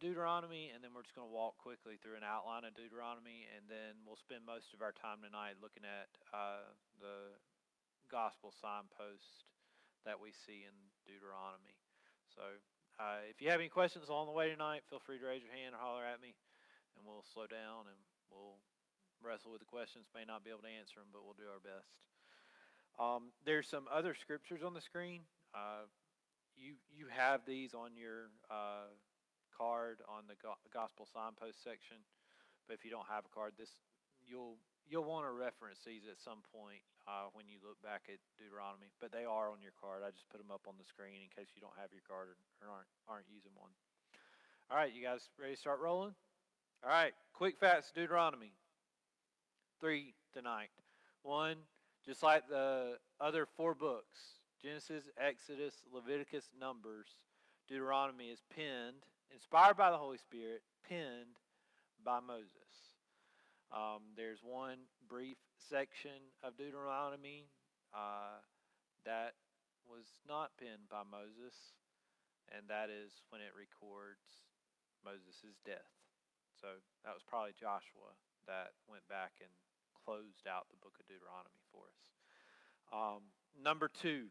Deuteronomy, and then we're just going to walk quickly through an outline of Deuteronomy, and then we'll spend most of our time tonight looking at the gospel signpost that we see in Deuteronomy. So if you have any questions along the way tonight, feel free to raise your hand or holler at me, and we'll slow down and we'll wrestle with the questions. May not be able to answer them, but we'll do our best. There's some other scriptures on the screen. You have these on your card on the gospel signpost section, but if you don't have a card, you'll want to reference these at some point when you look back at Deuteronomy. But they are on your card. I just put them up on the screen in case you don't have your card or aren't using one. All right, you guys ready to start rolling? All right, quick facts, Deuteronomy. 3 tonight. 1, just like the other 4 books, Genesis, Exodus, Leviticus, Numbers, Deuteronomy is penned, inspired by the Holy Spirit, penned by Moses. There's one brief section of Deuteronomy that was not penned by Moses, and that is when it records Moses' death. So that was probably Joshua that went back and closed out the book of Deuteronomy for us. Number 2.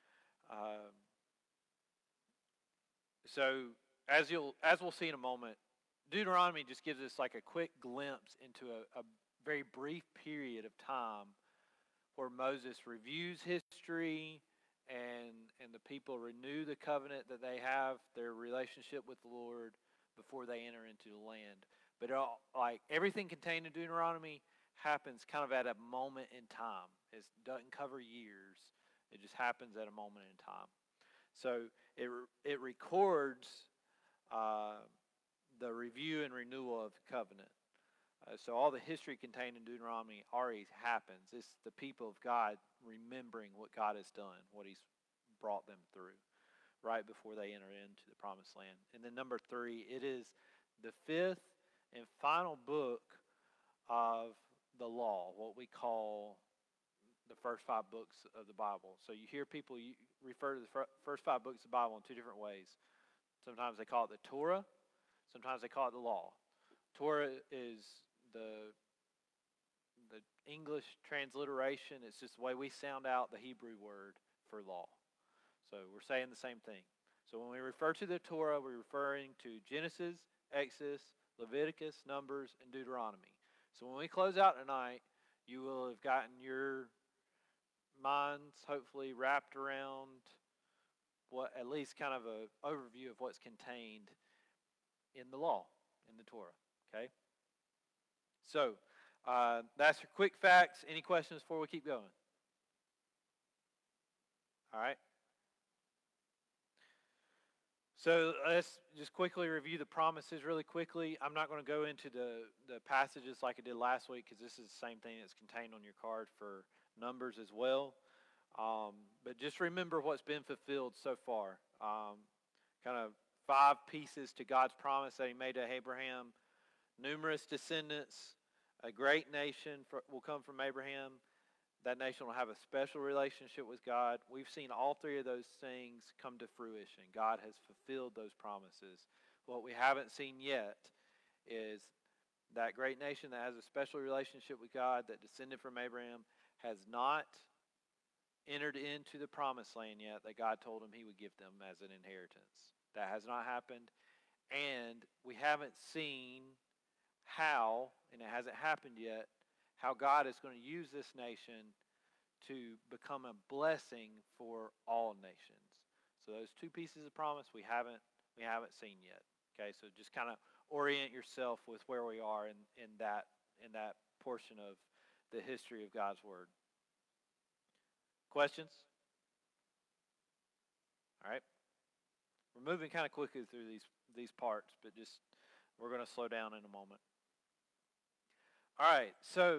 So as we'll see in a moment, Deuteronomy just gives us like a quick glimpse into a very brief period of time where Moses reviews history and the people renew the covenant that they have, their relationship with the Lord before they enter into the land. But like everything contained in Deuteronomy happens kind of at a moment in time. It doesn't cover years. It just happens at a moment in time. So it records the review and renewal of the covenant. So all the history contained in Deuteronomy already happens. It's the people of God remembering what God has done, what He's brought them through, right before they enter into the promised land. And then number 3, it is the 5th and final book of the law, what we call the first 5 books of the Bible. So you hear people refer to the first 5 books of the Bible in 2 different ways. Sometimes they call it the Torah. Sometimes they call it the law. Torah is the English transliteration. It's just the way we sound out the Hebrew word for law. So we're saying the same thing. So when we refer to the Torah, we're referring to Genesis, Exodus, Leviticus, Numbers, and Deuteronomy. So when we close out tonight, you will have gotten your minds hopefully wrapped around what at least kind of an overview of what's contained in the law, in the Torah. Okay? So that's your quick facts. Any questions before we keep going? All right. So let's just quickly review the promises really quickly. I'm not going to go into the passages like I did last week because this is the same thing that's contained on your card for Numbers as well. But just remember what's been fulfilled so far. Kind of 5 pieces to God's promise that He made to Abraham. Numerous descendants. A great nation will come from Abraham. That nation will have a special relationship with God. We've seen all 3 of those things come to fruition. God has fulfilled those promises. What we haven't seen yet is that great nation that has a special relationship with God, that descended from Abraham, has not entered into the promised land yet that God told him He would give them as an inheritance. That has not happened. And we haven't seen how, and it hasn't happened yet, how God is going to use this nation to become a blessing for all nations. So those 2 pieces of promise we haven't seen yet. Okay, so just kind of orient yourself with where we are in that portion of the history of God's Word. Questions? All right. We're moving kind of quickly through these parts, but just we're going to slow down in a moment. All right, so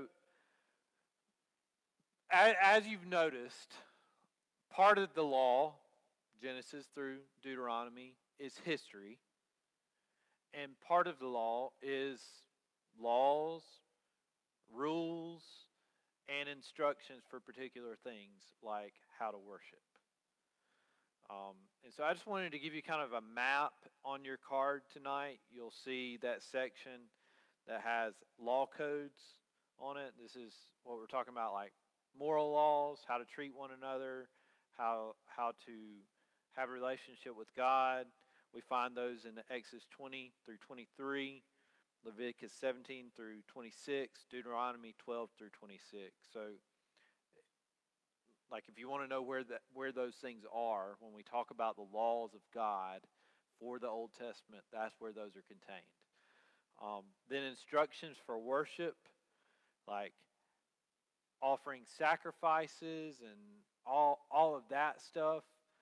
as you've noticed, part of the law, Genesis through Deuteronomy, is history. And part of the law is laws, rules, and instructions for particular things like how to worship. And so I just wanted to give you kind of a map on your card tonight. You'll see that section that has law codes on it. This is what we're talking about, like moral laws, how to treat one another, how to have a relationship with God. We find those in Exodus 20 through 23, Leviticus 17 through 26, Deuteronomy 12 through 26. So, like, if you want to know where those things are, when we talk about the laws of God for the Old Testament, that's where those are contained. Then instructions for worship, like offering sacrifices and all of that stuff.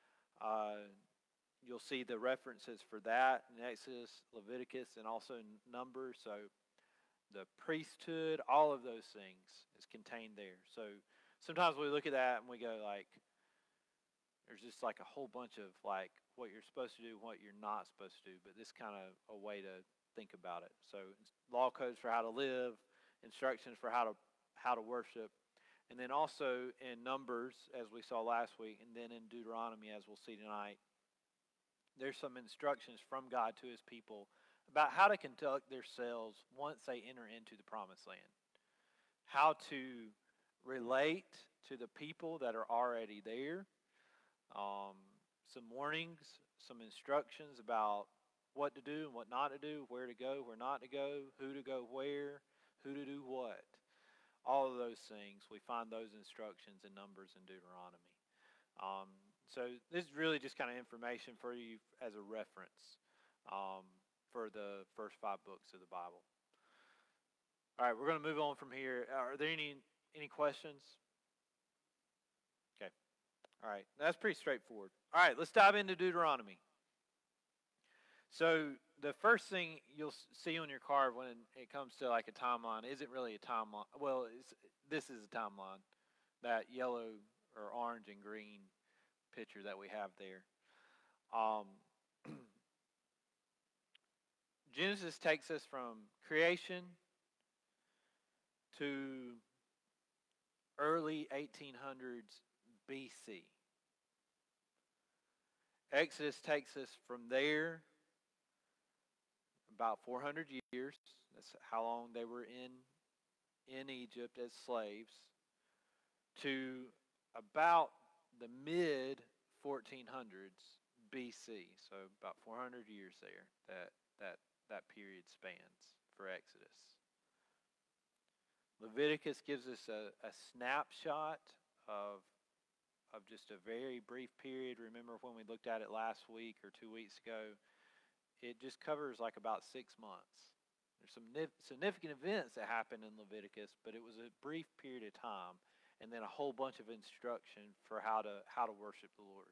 You'll see the references for that in Exodus, Leviticus, and also in Numbers. So the priesthood, all of those things is contained there. So sometimes we look at that and we go like, there's just like a whole bunch of like what you're supposed to do, what you're not supposed to do. But this kind of a way to think about it. So law codes for how to live, instructions for how to worship, and then also in Numbers, as we saw last week, and then in Deuteronomy, as we'll see tonight, there's some instructions from God to his people about how to conduct themselves once they enter into the promised land, how to relate to the people that are already there, some warnings, some instructions about what to do and what not to do, where to go, where not to go, who to go where, who to do what. All of those things, we find those instructions in Numbers and Deuteronomy. So this is really just kind of information for you as a reference for the first 5 books of the Bible. All right, we're going to move on from here. Are there any questions? Okay. All right, that's pretty straightforward. All right, let's dive into Deuteronomy. So the first thing you'll see on your card when it comes to like a timeline isn't really a timeline. Well, this is a timeline, that yellow or orange and green picture that we have there. Genesis takes us from creation to early 1800s BC. Exodus takes us from there about 400 years. That's how long they were in Egypt as slaves, to about the mid 1400s BC. So about 400 years there that period spans for Exodus. Leviticus gives us a snapshot of just a very brief period. Remember when we looked at it last week or 2 weeks ago? It just covers like about 6 months. There's some significant events that happened in Leviticus, but it was a brief period of time, and then a whole bunch of instruction for how to worship the Lord.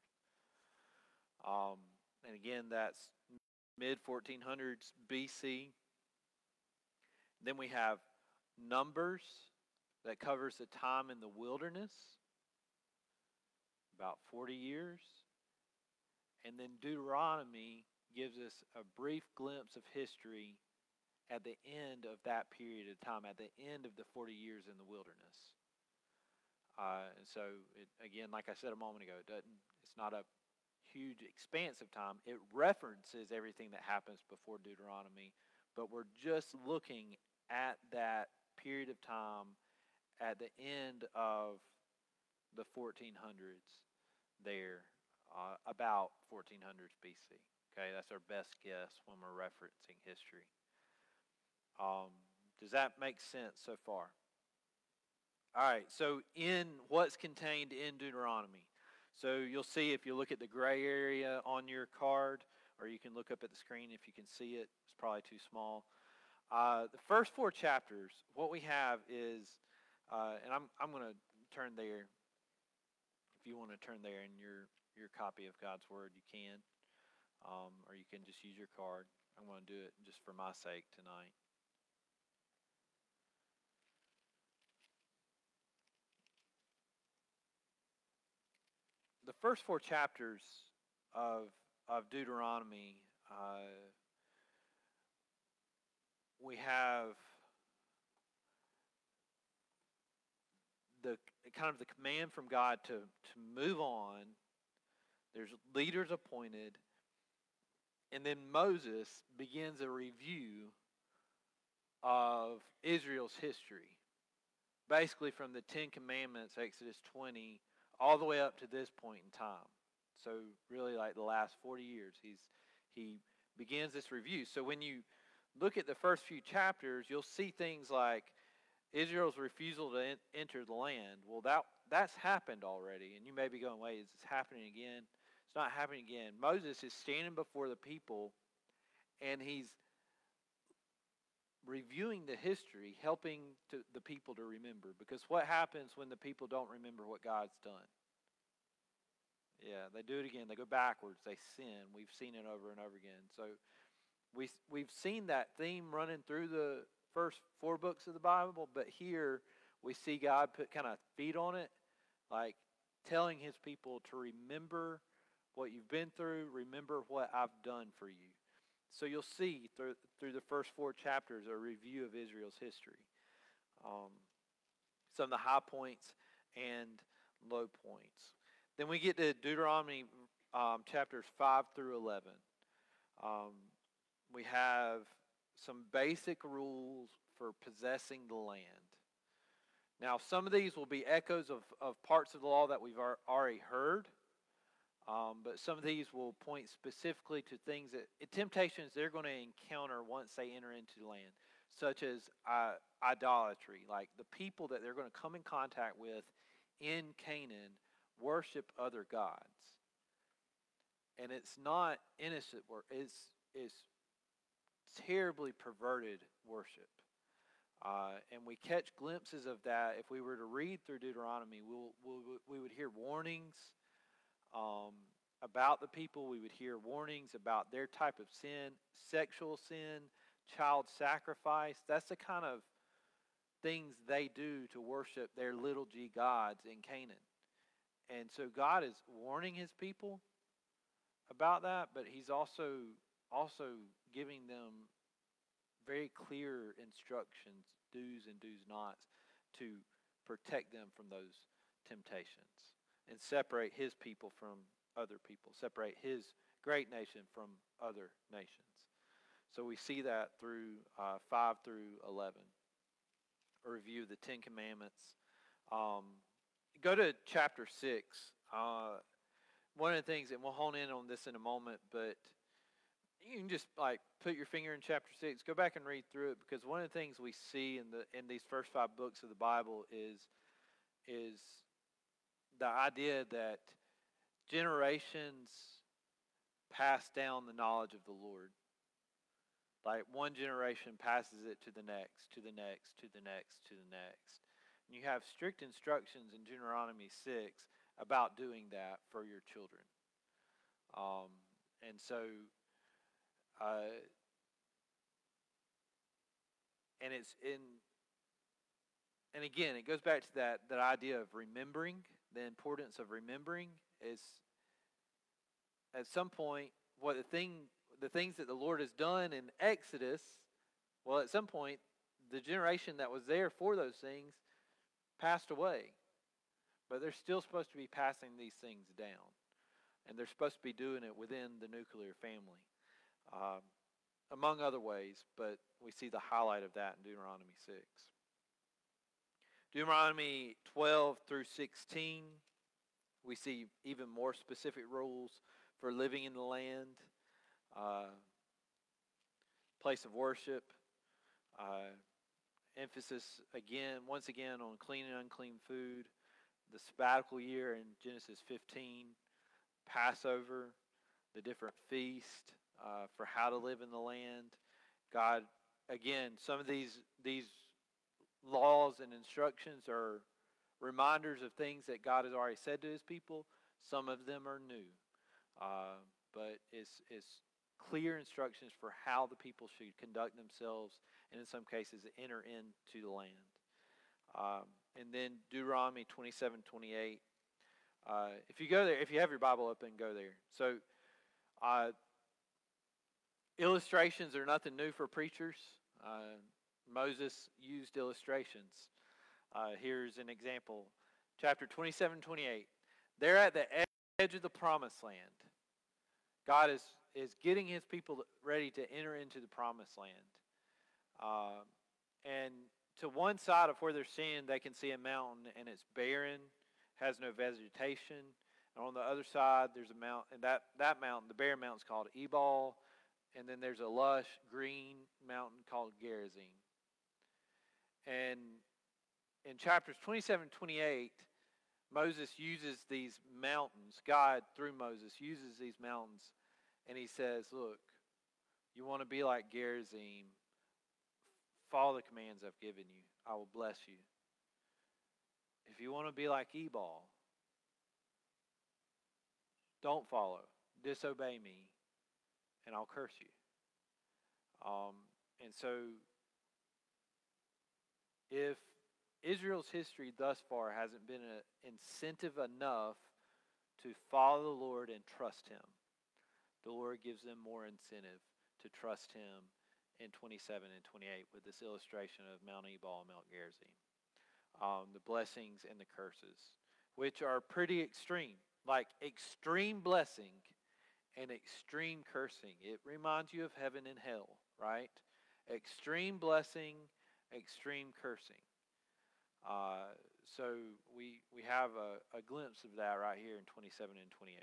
And again, that's mid 1400s BC. Then we have Numbers that covers the time in the wilderness, about 40 years. And then Deuteronomy gives us a brief glimpse of history at the end of that period of time, at the end of the 40 years in the wilderness. And so, again, like I said a moment ago, it's not a huge expanse of time. It references everything that happens before Deuteronomy, but we're just looking at that period of time at the end of the 1400s there, about 1400s BC. Okay, that's our best guess when we're referencing history. Does that make sense so far? All right, so in what's contained in Deuteronomy. So you'll see if you look at the gray area on your card, or you can look up at the screen if you can see it. It's probably too small. The first 4 chapters, what we have is, and I'm going to turn there. If you want to turn there in your copy of God's Word, you can. Or you can just use your card. I'm going to do it just for my sake tonight. The first 4 chapters of Deuteronomy, we have the kind of the command from God to move on There's leaders appointed. And then Moses begins a review of Israel's history, basically from the Ten Commandments, Exodus 20, all the way up to this point in time. So really like the last 40 years, he begins this review. So when you look at the first few chapters, you'll see things like Israel's refusal to enter the land. Well, that's happened already, and you may be going, wait, is this happening again? It's not happening again. Moses is standing before the people, and he's reviewing the history, helping the people to remember. Because what happens when the people don't remember what God's done? Yeah, they do it again. They go backwards. They sin. We've seen it over and over again. So we've seen that theme running through the first 4 books of the Bible, but here we see God put kind of feet on it, like telling his people to remember what you've been through, remember what I've done for you. So you'll see through the first 4 chapters a review of Israel's history. Some of the high points and low points. Then we get to Deuteronomy chapters 5 through 11. We have some basic rules for possessing the land. Now, some of these will be echoes of parts of the law that we've already heard. But some of these will point specifically to things temptations they're going to encounter once they enter into the land, such as idolatry. Like the people that they're going to come in contact with in Canaan worship other gods. And it's not innocent worship. It's terribly perverted worship. And we catch glimpses of that. If we were to read through Deuteronomy, we would hear warnings about the people. We would hear warnings about their type of sin, sexual sin, child sacrifice. That's the kind of things they do to worship their little g gods in Canaan. And so God is warning his people about that, but he's also giving them very clear instructions, do's and do's nots, to protect them from those temptations and separate his people from other people, separate his great nation from other nations. So we see that through 5 through 11. A review of the 10 Commandments. Go to chapter 6. One of the things, and we'll hone in on this in a moment, but you can just like put your finger in chapter 6. Go back and read through it, because one of the things we see in these first 5 books of the Bible is the idea that generations pass down the knowledge of the Lord. Like one generation passes it to the next, to the next, to the next, to the next. And you have strict instructions in Deuteronomy 6 about doing that for your children. And so, and it's and again, it goes back to that idea of remembering, the importance of remembering is at some point the things that the Lord has done in Exodus, well, at some point, the generation that was there for those things passed away. But they're still supposed to be passing these things down. And they're supposed to be doing it within the nuclear family, among other ways, but we see the highlight of that in Deuteronomy 6. Deuteronomy 12 through 16, we see even more specific rules for living in the land, place of worship, emphasis once again on clean and unclean food, the sabbatical year in Genesis 15, Passover, the different feasts for how to live in the land. God, again, some of these laws and instructions are reminders of things that God has already said to his people. Some of them are new. But it's clear instructions for how the people should conduct themselves, and in some cases enter into the land. And then Deuteronomy 27:28. If you go there, if you have your Bible open, go there. So illustrations are nothing new for preachers. Moses used illustrations. Here's an example. Chapter 27:28. They're at the edge of the promised land. God is getting his people ready to enter into the promised land. And to one side of where they're seeing, they can see a mountain, and it's barren, has no vegetation. And on the other side, there's a mountain, and that mountain, the barren mountain, is called Ebal. And then there's a lush green mountain called Gerizim. And in chapters 27 and 28, Moses uses these mountains. God, through Moses, uses these mountains. And he says, look, you want to be like Gerizim, follow the commands I've given you. I will bless you. If you want to be like Ebal, don't follow. Disobey me, and I'll curse you. And so, if Israel's history thus far hasn't been an incentive enough to follow the Lord and trust him, the Lord gives them more incentive to trust him in 27 and 28 with this illustration of Mount Ebal and Mount Gerizim. The blessings and the curses, which are pretty extreme, like extreme blessing and extreme cursing. It reminds you of heaven and hell, right? Extreme blessing, extreme cursing. So we have a glimpse of that right here in 27 and 28.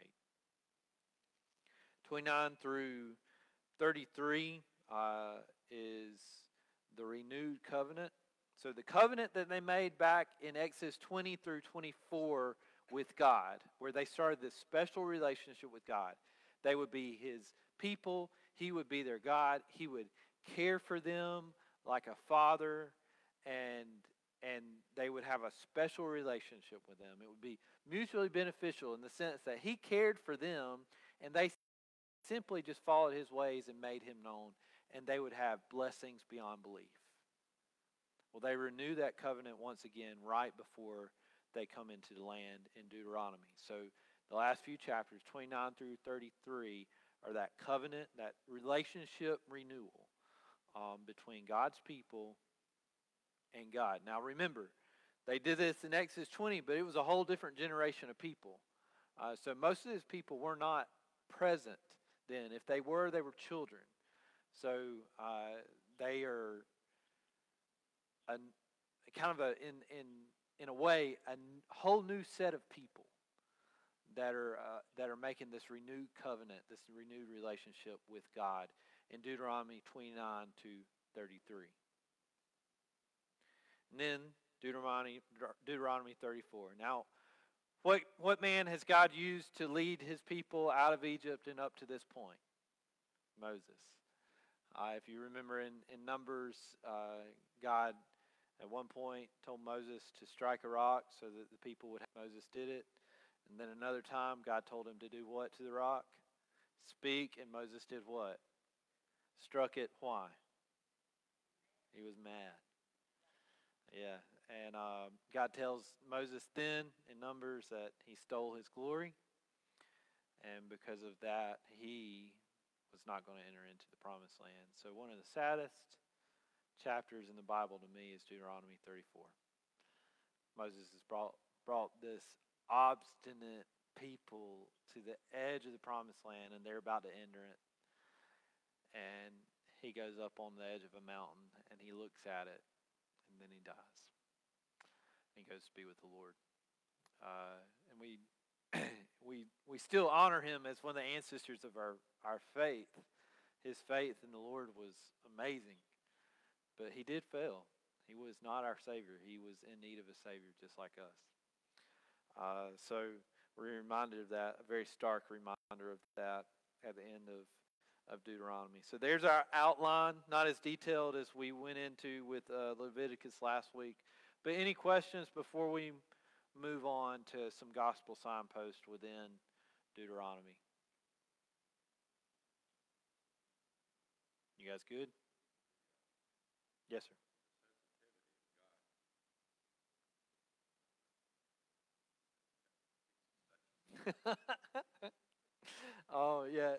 29 through 33 is the renewed covenant. So the covenant that they made back in Exodus 20 through 24 with God, where they started this special relationship with God. They would be his people. He would be their God. He would care for them like a father, and they would have a special relationship with them. It would be mutually beneficial in the sense that he cared for them, and they simply just followed his ways and made him known, and they would have blessings beyond belief. Well, they renew that covenant once again right before they come into the land in Deuteronomy. So the last few chapters, 29 through 33, are that covenant, that relationship renewal between God's people and God. Now remember, they did this in Exodus 20, but it was a whole different generation of people. So most of these people were not present then. If they were, they were children. So they are in a way a whole new set of people that are making this renewed covenant, this renewed relationship with God in Deuteronomy 29 to 33. And then Deuteronomy 34. Now, what man has God used to lead his people out of Egypt and up to this point? Moses. If you remember in Numbers, God at one point told Moses to strike a rock so that the people would have. Moses did it. And then another time, God told him to do what to the rock? Speak, and Moses did what? Struck it. Why? He was mad. Yeah, and God tells Moses then in Numbers that he stole his glory, and because of that, he was not going to enter into the promised land. So one of the saddest chapters in the Bible to me is Deuteronomy 34. Moses has brought this obstinate people to the edge of the promised land, and they're about to enter it. And he goes up on the edge of a mountain, and he looks at it, and then he dies. He goes to be with the Lord. And we still honor him as one of the ancestors of our faith. His faith in the Lord was amazing. But he did fail. He was not our Savior. He was in need of a Savior just like us. So we're reminded of that, a very stark reminder of that at the end of Deuteronomy. So there's our outline, not as detailed as we went into with Leviticus last week. But any questions before we move on to some gospel signposts within Deuteronomy? You guys good? Yes, sir. Oh, yeah.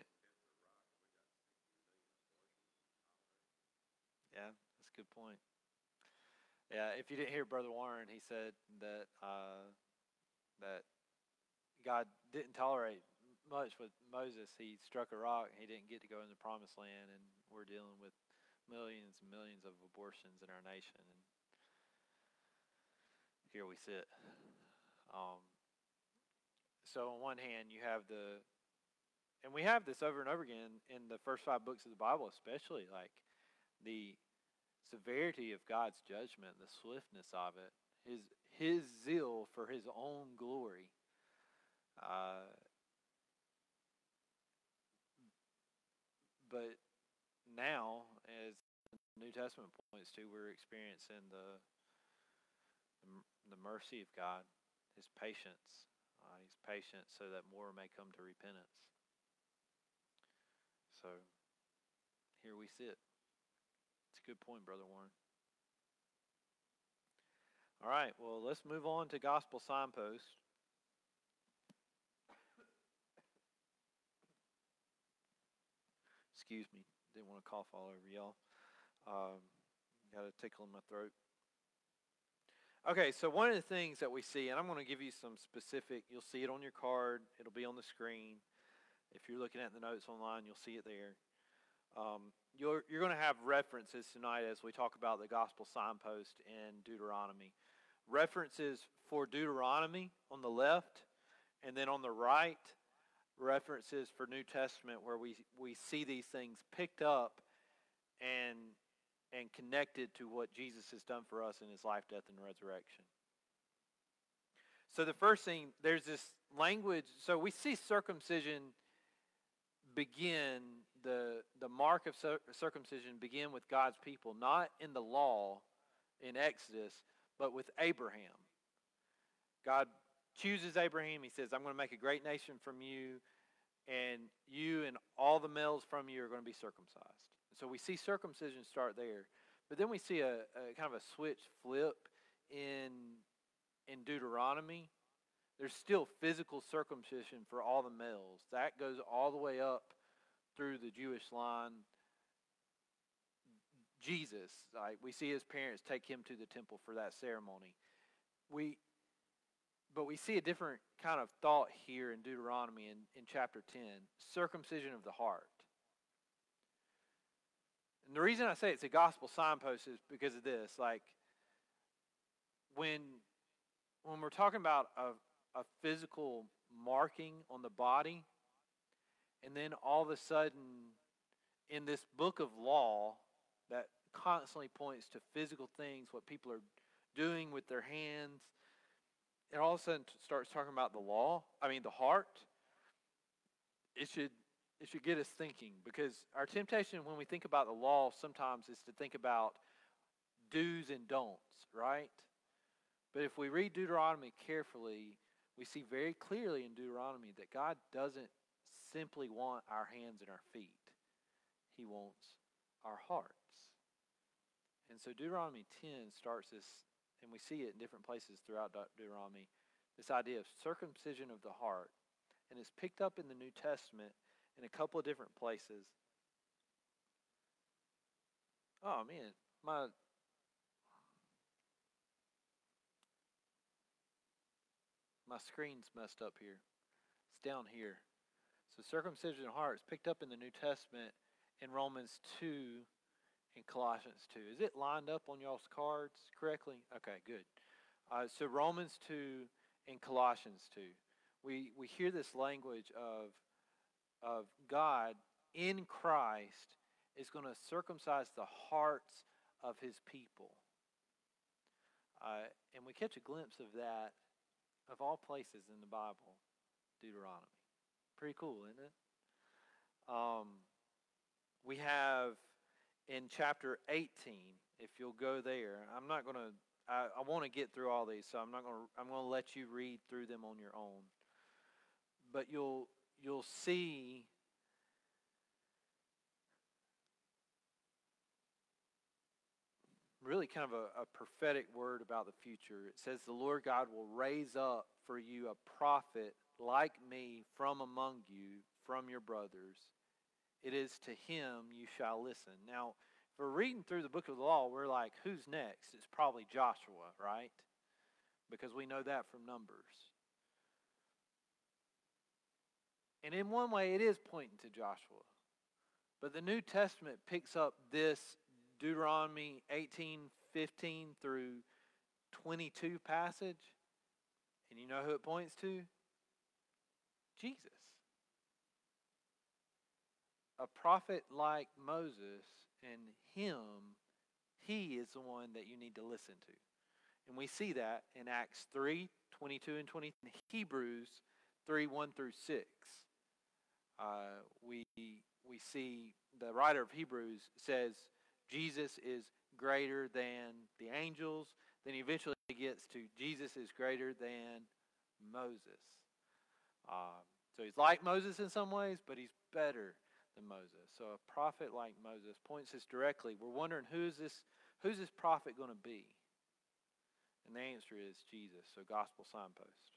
Yeah, that's a good point. Yeah, if you didn't hear Brother Warren, he said that that God didn't tolerate much with Moses. He struck a rock. He didn't get to go in the promised land, and we're dealing with millions and millions of abortions in our nation. And here we sit. So on one hand, you have and we have this over and over again in the first 5 books of the Bible, especially like the severity of God's judgment, the swiftness of it, his zeal for his own glory. But now, as the New Testament points to, we're experiencing the mercy of God, his patience. He's patient so that more may come to repentance. So here we sit. It's a good point, Brother Warren. All right, well, let's move on to Gospel Signpost. Excuse me, didn't want to cough all over y'all. Got a tickle in my throat. Okay, so one of the things that we see, and I'm going to give you some specific, you'll see it on your card, it'll be on the screen. If you're looking at the notes online, you'll see it there. You're going to have references tonight as we talk about the gospel signpost in Deuteronomy. References for Deuteronomy on the left, and then on the right, references for New Testament where we see these things picked up and connected to what Jesus has done for us in his life, death, and resurrection. So the first thing, there's this language. So we see circumcision begin, the mark of circumcision begin with God's people, not in the law in Exodus, but with Abraham. God chooses Abraham. He says, I'm going to make a great nation from you, and you and all the males from you are going to be circumcised. So we see circumcision start there. But then we see a kind of a switch flip in Deuteronomy. There's still physical circumcision for all the males. That goes all the way up through the Jewish line. Jesus, like we see his parents take him to the temple for that ceremony. But we see a different kind of thought here in Deuteronomy in chapter 10, circumcision of the heart. And the reason I say it's a gospel signpost is because of this. Like, when we're talking about a physical marking on the body, and then all of a sudden, in this book of law that constantly points to physical things, what people are doing with their hands, it all of a sudden starts talking about the heart. It should get us thinking, because our temptation when we think about the law sometimes is to think about do's and don'ts, right? But if we read Deuteronomy carefully, we see very clearly in Deuteronomy that God doesn't simply want our hands and our feet. He wants our hearts. And so Deuteronomy 10 starts this, and we see it in different places throughout Deuteronomy, this idea of circumcision of the heart. And it's picked up in the New Testament in a couple of different places. Oh man, my screen's messed up here. It's down here. So circumcision of heart is picked up in the New Testament in Romans 2 and Colossians 2. Is it lined up on y'all's cards correctly? Okay, good. So Romans 2 and Colossians 2. We hear this language of God in Christ is going to circumcise the hearts of his people. And we catch a glimpse of that, of all places in the Bible, Deuteronomy. Pretty cool, isn't it? We have in chapter 18, if you'll go there, I'm not going to, I want to get through all these, so I'm going to let you read through them on your own. But you'll see really kind of a prophetic word about the future. It says, the Lord God will raise up for you a prophet like me from among you, from your brothers. It is to him you shall listen. Now, if we're reading through the book of the law, we're like, who's next? It's probably Joshua, right? Because we know that from Numbers. And in one way, it is pointing to Joshua. But the New Testament picks up this Deuteronomy 18:15 through 22 passage. And you know who it points to? Jesus. A prophet like Moses, and he is the one that you need to listen to. And we see that in Acts 3:22 and 20, and Hebrews 3:1 through 6. We see the writer of Hebrews says Jesus is greater than the angels. Then he eventually gets to Jesus is greater than Moses. So he's like Moses in some ways, but he's better than Moses. So a prophet like Moses points us directly. We're wondering who's this prophet going to be? And the answer is Jesus. So gospel signpost.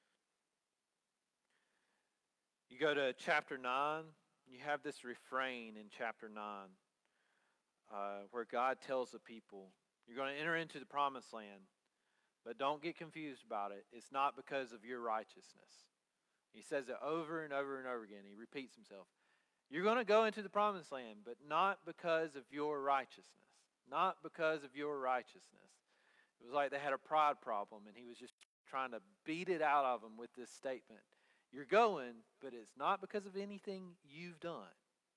You go to chapter 9, you have this refrain in chapter 9 where God tells the people, you're going to enter into the promised land, but don't get confused about it. It's not because of your righteousness. He says it over and over and over again. He repeats himself. You're going to go into the promised land, but not because of your righteousness. Not because of your righteousness. It was like they had a pride problem, and he was just trying to beat it out of them with this statement. You're going, but it's not because of anything you've done.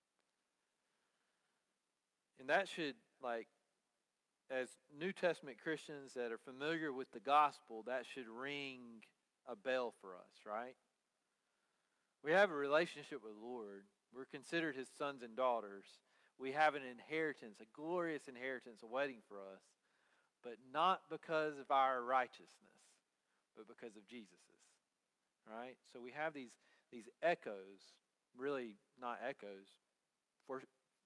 And that should, as New Testament Christians that are familiar with the gospel, that should ring a bell for us, right? We have a relationship with the Lord. We're considered his sons and daughters. We have an inheritance, a glorious inheritance awaiting for us, but not because of our righteousness, but because of Jesus's. Right? So we have these echoes, really not echoes, for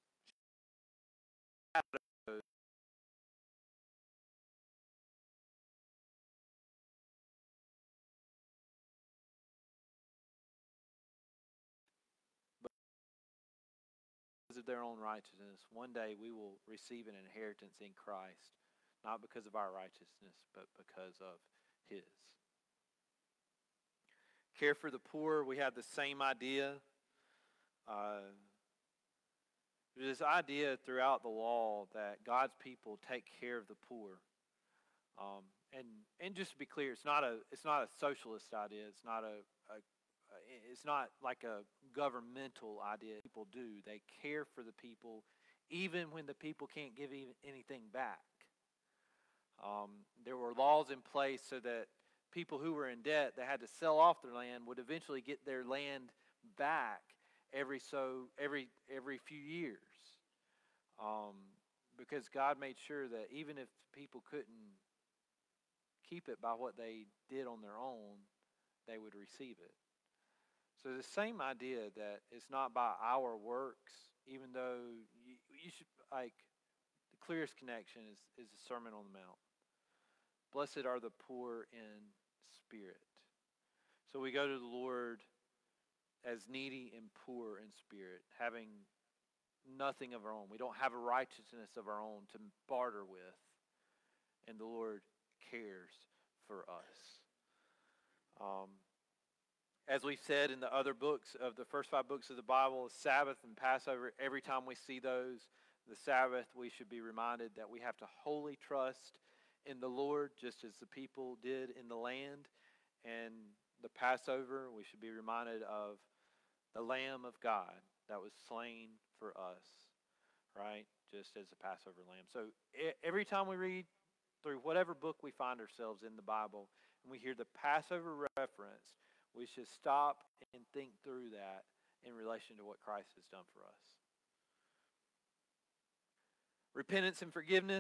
because of their own righteousness. One day we will receive an inheritance in Christ, not because of our righteousness, but because of his. Care for the poor, we have the same idea. There's this idea throughout the law that God's people take care of the poor. And just to be clear, it's not a socialist idea. It's not like a governmental idea. People do. They care for the people even when the people can't give anything back. There were laws in place so that people who were in debt that had to sell off their land would eventually get their land back every few years. Because God made sure that even if people couldn't keep it by what they did on their own, they would receive it. So the same idea that it's not by our works, even though you should, the clearest connection is the Sermon on the Mount. Blessed are the poor in spirit. So we go to the Lord as needy and poor in spirit, having nothing of our own. We don't have a righteousness of our own to barter with. And the Lord cares for us. As we said in the other books of the first 5 books of the Bible, Sabbath and Passover, every time we see those, the Sabbath, we should be reminded that we have to wholly trust in the Lord, just as the people did in the land. And the Passover, we should be reminded of the Lamb of God that was slain for us, right? Just as the Passover lamb. So every time we read through whatever book we find ourselves in the Bible, and we hear the Passover reference, we should stop and think through that in relation to what Christ has done for us. Repentance and forgiveness.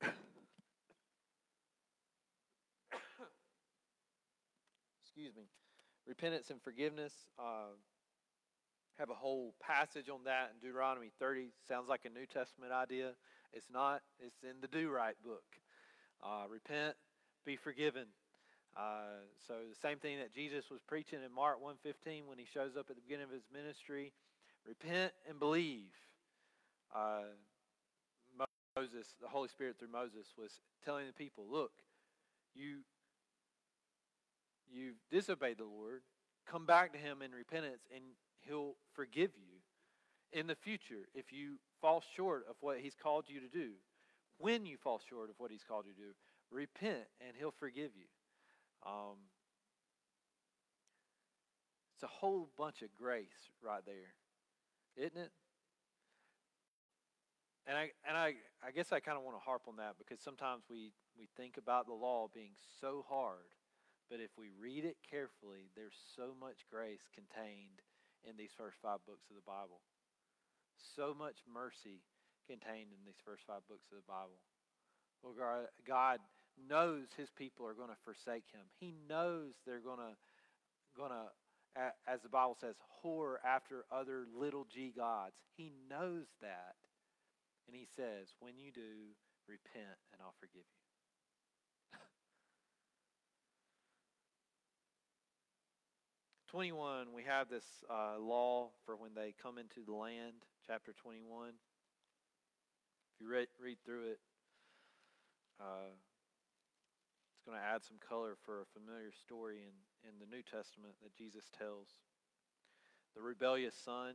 Excuse me. Repentance and forgiveness. Have a whole passage on that in Deuteronomy 30. Sounds like a New Testament idea. It's not. It's in the Do Right book. Repent, be forgiven. So the same thing that Jesus was preaching in Mark 1:15 when he shows up at the beginning of his ministry. Repent and believe. Moses, the Holy Spirit through Moses, was telling the people, look, you've disobeyed the Lord. Come back to him in repentance, and He'll forgive you in the future if you fall short of what He's called you to do. When you fall short of what He's called you to do, repent and He'll forgive you. It's a whole bunch of grace right there, isn't it? And I guess I kind of want to harp on that because sometimes we think about the law being so hard, but if we read it carefully, there's so much grace contained in these first 5 books of the Bible. So much mercy contained in these first 5 books of the Bible. Well, God knows His people are going to forsake Him. He knows they're going to, as the Bible says, whore after other little g gods. He knows that. And He says, when you do, repent and I'll forgive you. 21, we have this law for when they come into the land, chapter 21. If you read through it, it's going to add some color for a familiar story in the New Testament that Jesus tells. The rebellious son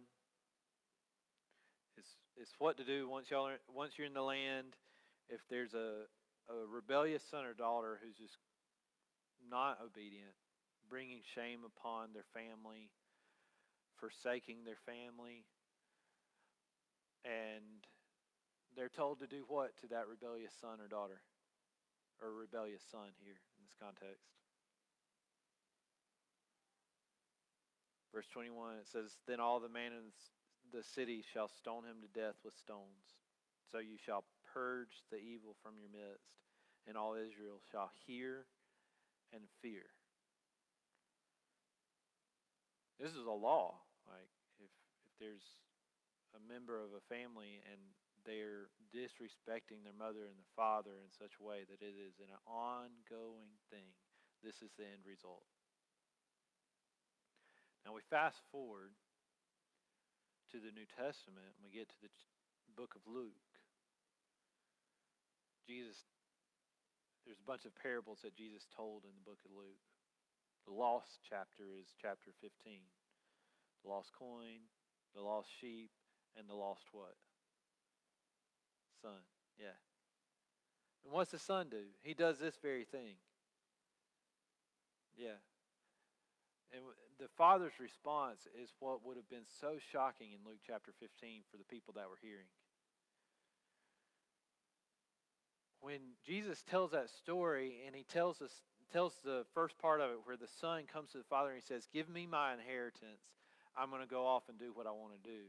is what to do once you're in the land. If there's a rebellious son or daughter who's just not obedient, bringing shame upon their family, forsaking their family, and they're told to do what to that rebellious son or daughter? Or rebellious son here in this context. Verse 21, it says, Then all the men in the city shall stone him to death with stones. So you shall purge the evil from your midst, and all Israel shall hear and fear. This is a law. Like if there's a member of a family and they're disrespecting their mother and their father in such a way that it is an ongoing thing, this is the end result. Now we fast forward to the New Testament and we get to the book of Luke. There's a bunch of parables that Jesus told in the book of Luke. The lost chapter is chapter 15. The lost coin, the lost sheep, and the lost what? Son. Yeah. And what's the son do? He does this very thing. Yeah. And the father's response is what would have been so shocking in Luke chapter 15 for the people that were hearing. When Jesus tells that story and He tells the first part of it where the son comes to the father and he says, Give me my inheritance. I'm going to go off and do what I want to do.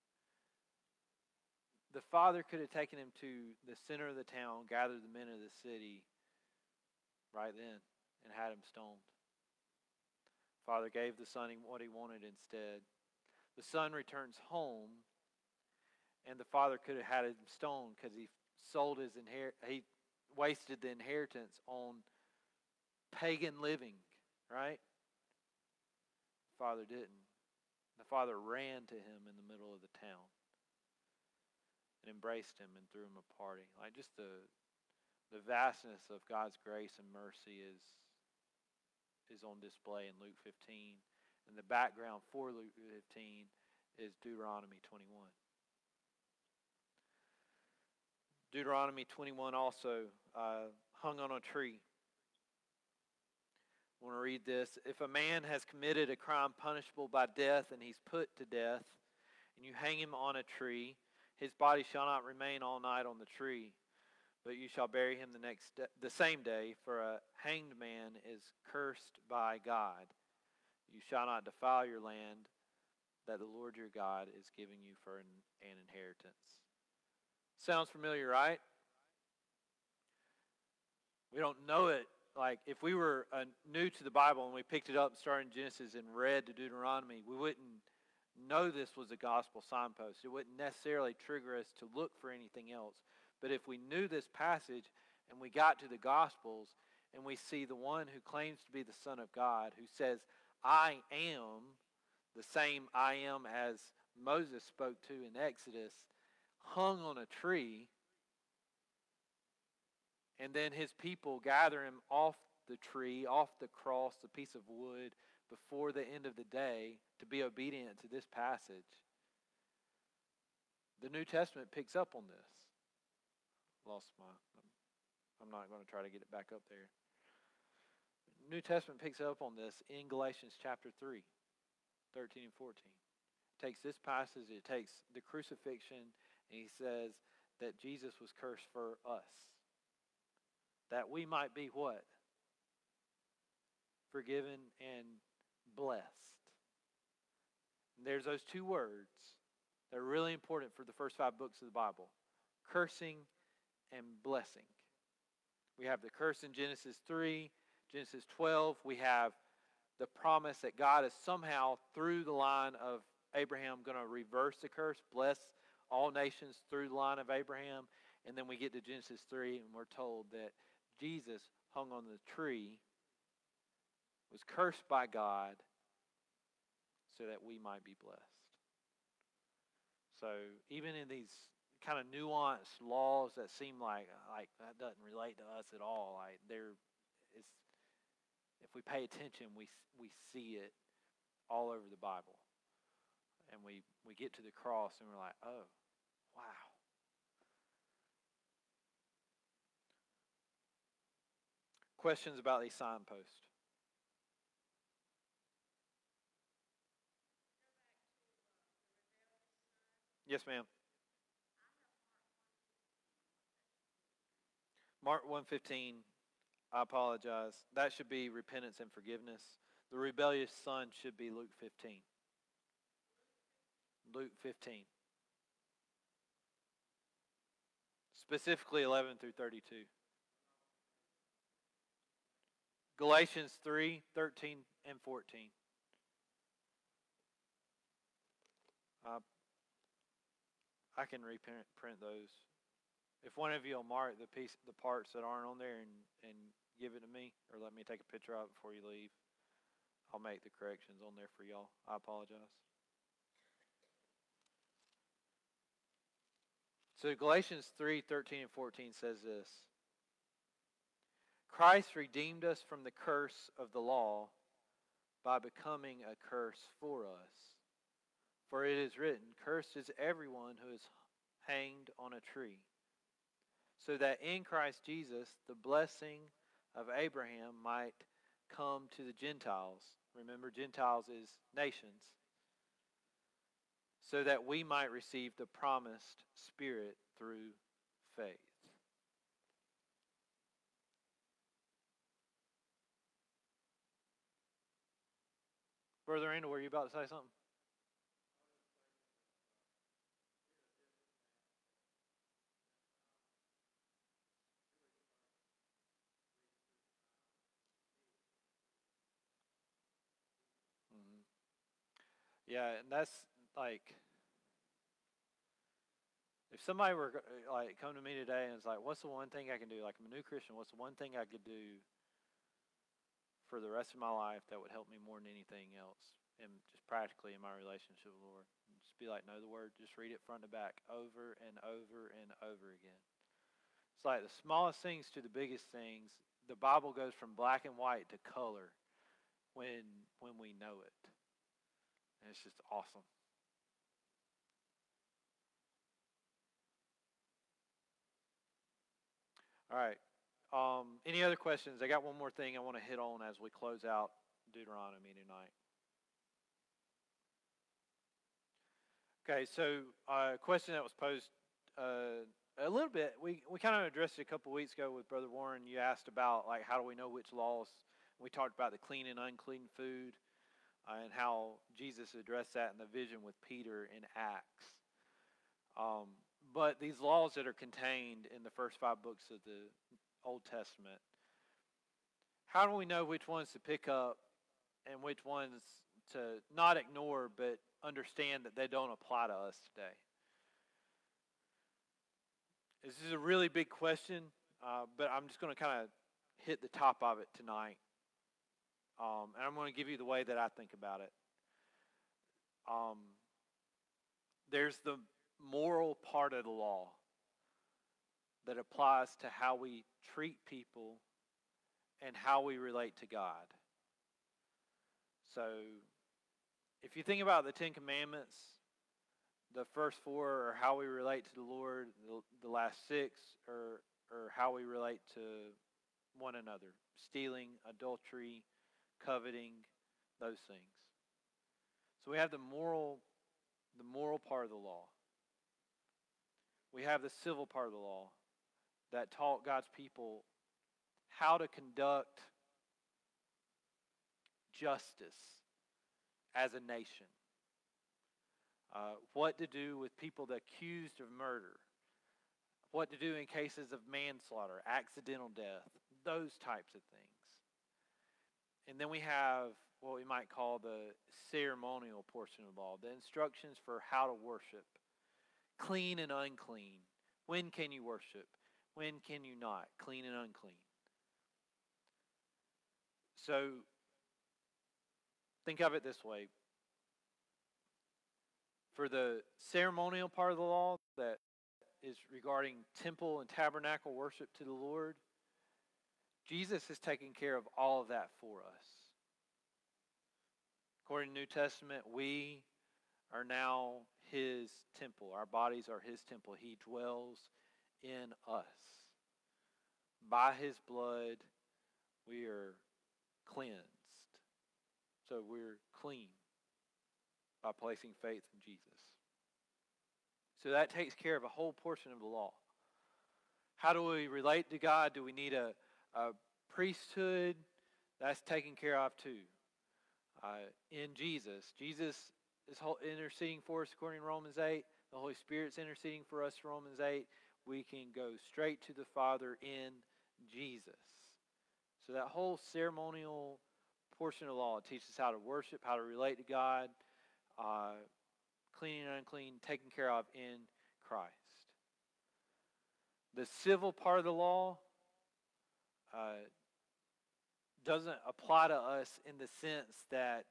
The father could have taken him to the center of the town, gathered the men of the city right then, and had him stoned. Father gave the son what he wanted instead. The son returns home, and the father could have had him stoned because he he wasted the inheritance on pagan living, right? The father didn't. The father ran to him in the middle of the town and embraced him and threw him a party. Like just the vastness of God's grace and mercy is on display in Luke 15. And the background for Luke 15 is Deuteronomy 21. Deuteronomy 21 also hung on a tree. I want to read this. If a man has committed a crime punishable by death and he's put to death, and you hang him on a tree, his body shall not remain all night on the tree, but you shall bury him the same day, for a hanged man is cursed by God. You shall not defile your land that the Lord your God is giving you for an inheritance. Sounds familiar, right? We don't know it. Like, if we were new to the Bible and we picked it up and started in Genesis and read to Deuteronomy, we wouldn't know this was a gospel signpost. It wouldn't necessarily trigger us to look for anything else. But if we knew this passage and we got to the Gospels and we see the one who claims to be the Son of God, who says, I am the same I am as Moses spoke to in Exodus, hung on a tree, and then his people gather him off the tree, off the cross, the piece of wood, before the end of the day to be obedient to this passage, the New Testament picks up on this. I'm not going to try to get it back up there. New Testament picks up on this in Galatians chapter 3, 13 and 14. It takes this passage, it takes the crucifixion, and he says that Jesus was cursed for us. That we might be what? Forgiven and blessed. And there's those two words that are really important for the first 5 books of the Bible. Cursing and blessing. We have the curse in Genesis 3, Genesis 12. We have the promise that God is somehow, through the line of Abraham, going to reverse the curse, bless all nations through the line of Abraham. And then we get to Genesis 3, and we're told that Jesus hung on the tree, was cursed by God, so that we might be blessed. So even in these kind of nuanced laws that seem like that doesn't relate to us at all, if we pay attention, we see it all over the Bible. And we get to the cross and we're like, oh, wow. Questions about these signposts? Yes, ma'am. Mark 1:15, I apologize. That should be repentance and forgiveness. The rebellious son should be Luke 15. Luke 15. Specifically 11 through 32. Galatians 3, 13 and 14. I can reprint those. If one of you will mark the parts that aren't on there and give it to me, or let me take a picture of it before you leave, I'll make the corrections on there for y'all. I apologize. So Galatians 3, 13 and 14 says this. Christ redeemed us from the curse of the law by becoming a curse for us. For it is written, cursed is everyone who is hanged on a tree, so that in Christ Jesus the blessing of Abraham might come to the Gentiles. Remember, Gentiles is nations. So that we might receive the promised Spirit through faith. Brother Randall, were you about to say something? Yeah, and that's like, if somebody were like come to me today and it's like, what's the one thing I can do? Like, I'm a new Christian. What's the one thing I could do for the rest of my life that would help me more than anything else, and just practically in my relationship with the Lord? Just be like, know the Word. Just read it front to back over and over and over again. It's like the smallest things to the biggest things. The Bible goes from black and white to color when we know it. And it's just awesome. All right. Any other questions? I got one more thing I want to hit on as we close out Deuteronomy tonight. Okay, so a question that was posed a little bit. We kind of addressed it a couple weeks ago with Brother Warren. You asked about, like, how do we know which laws? We talked about the clean and unclean food and how Jesus addressed that in the vision with Peter in Acts. But these laws that are contained in the first 5 books of the Old Testament, how do we know which ones to pick up and which ones to not ignore but understand that they don't apply to us today? This is a really big question, but I'm just going to kind of hit the top of it tonight. And I'm going to give you the way that I think about it. There's the moral part of the law that applies to how we treat people and how we relate to God. So, if you think about the Ten Commandments, the first four are how we relate to the Lord. The last six are how we relate to one another: stealing, adultery, coveting, those things. So we have the moral part of the law. We have the civil part of the law that taught God's people how to conduct justice as a nation. What to do with people accused of murder. What to do in cases of manslaughter, accidental death, those types of things. And then we have what we might call the ceremonial portion of the law, the instructions for how to worship, clean and unclean. When can you worship? When can you not? Clean and unclean. So think of it this way. For the ceremonial part of the law that is regarding temple and tabernacle worship to the Lord, Jesus has taken care of all of that for us. According to the New Testament, we are now His temple. Our bodies are His temple. He dwells in us. By His blood, we are cleansed. So we're clean by placing faith in Jesus. So that takes care of a whole portion of the law. How do we relate to God? Do we need a priesthood? That's taken care of too. In Jesus. Jesus is interceding for us according to Romans 8. The Holy Spirit's interceding for us, Romans 8. We can go straight to the Father in Jesus. So that whole ceremonial portion of the law teaches how to worship, how to relate to God, clean and unclean, taken care of in Christ. The civil part of the law doesn't apply to us in the sense that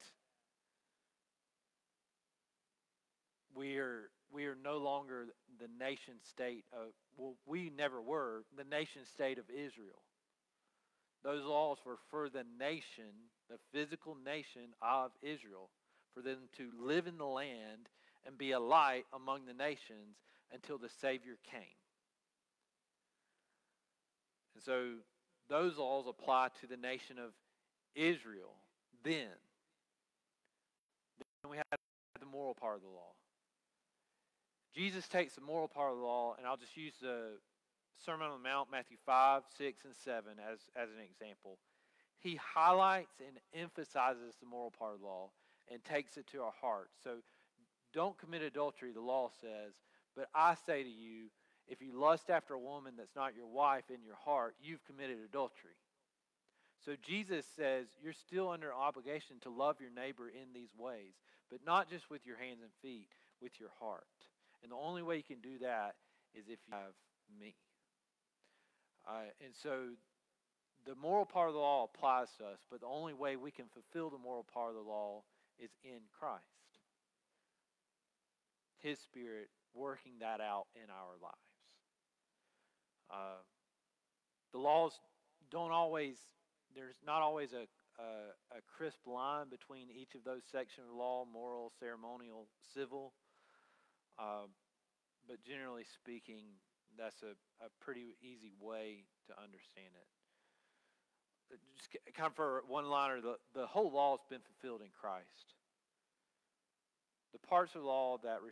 we are no longer the nation state of, well, we never were the nation state of Israel. Those laws were for the nation, the physical nation of Israel, for them to live in the land and be a light among the nations until the Savior came. And so those laws apply to the nation of Israel then. Then we have the moral part of the law. Jesus takes the moral part of the law, and I'll just use the Sermon on the Mount, Matthew 5, 6, and 7 as an example. He highlights and emphasizes the moral part of the law and takes it to our heart. So don't commit adultery, the law says, but I say to you, if you lust after a woman that's not your wife in your heart, you've committed adultery. So Jesus says you're still under obligation to love your neighbor in these ways, but not just with your hands and feet, with your heart. And the only way you can do that is if you have me. And so the moral part of the law applies to us, but the only way we can fulfill the moral part of the law is in Christ. His Spirit working that out in our lives. The laws don't always, there's not always a crisp line between each of those sections of the law, moral, ceremonial, civil. But generally speaking, that's a pretty easy way to understand it. Just kind of for one-liner, the whole law has been fulfilled in Christ. The parts of the law that